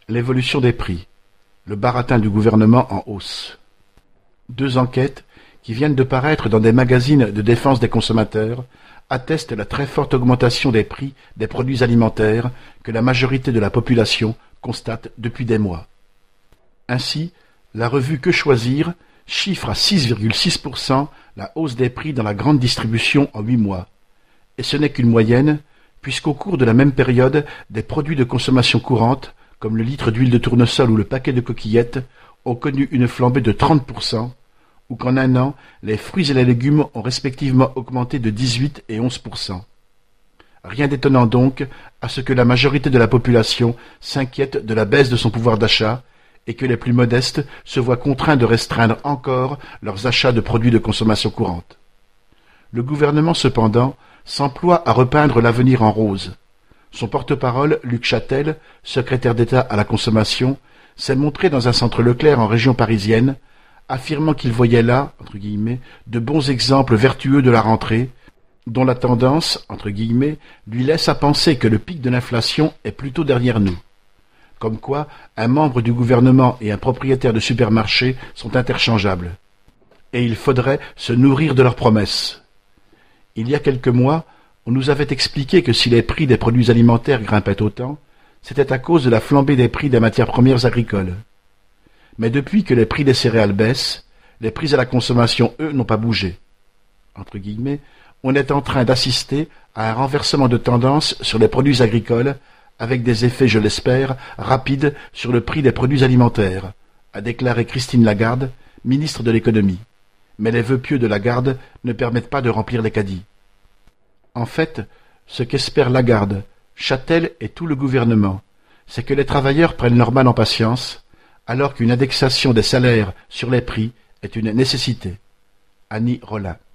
L'évolution des prix. Le baratin du gouvernement en hausse. Deux enquêtes, qui viennent de paraître dans des magazines de défense des consommateurs, attestent la très forte augmentation des prix des produits alimentaires que la majorité de la population constate depuis des mois. Ainsi, la revue Que Choisir chiffre à 6,6% la hausse des prix dans la grande distribution en 8 mois. Et ce n'est qu'une moyenne, puisqu'au cours de la même période, des produits de consommation courante, comme le litre d'huile de tournesol ou le paquet de coquillettes, ont connu une flambée de 30%, ou qu'en un an, les fruits et les légumes ont respectivement augmenté de 18 et 11%. Rien d'étonnant donc à ce que la majorité de la population s'inquiète de la baisse de son pouvoir d'achat et que les plus modestes se voient contraints de restreindre encore leurs achats de produits de consommation courante. Le gouvernement, cependant, s'emploie à repeindre l'avenir en rose. Son porte-parole, Luc Châtel, secrétaire d'État à la consommation, s'est montré dans un centre Leclerc en région parisienne, affirmant qu'il voyait là, entre guillemets, de bons exemples vertueux de la rentrée, dont la tendance, entre guillemets, lui laisse à penser que le pic de l'inflation est plutôt derrière nous. Comme quoi, un membre du gouvernement et un propriétaire de supermarché sont interchangeables. Et il faudrait se nourrir de leurs promesses. Il y a quelques mois, on nous avait expliqué que si les prix des produits alimentaires grimpaient autant, c'était à cause de la flambée des prix des matières premières agricoles. Mais depuis que les prix des céréales baissent, les prix à la consommation, eux, n'ont pas bougé. Entre guillemets, on est en train d'assister à un renversement de tendance sur les produits agricoles, avec des effets, je l'espère, rapides sur le prix des produits alimentaires, a déclaré Christine Lagarde, ministre de l'économie. Mais les vœux pieux de Lagarde ne permettent pas de remplir les caddies. En fait, ce qu'espère Lagarde, Châtel et tout le gouvernement, c'est que les travailleurs prennent leur mal en patience, alors qu'une indexation des salaires sur les prix est une nécessité. Annie Rollin.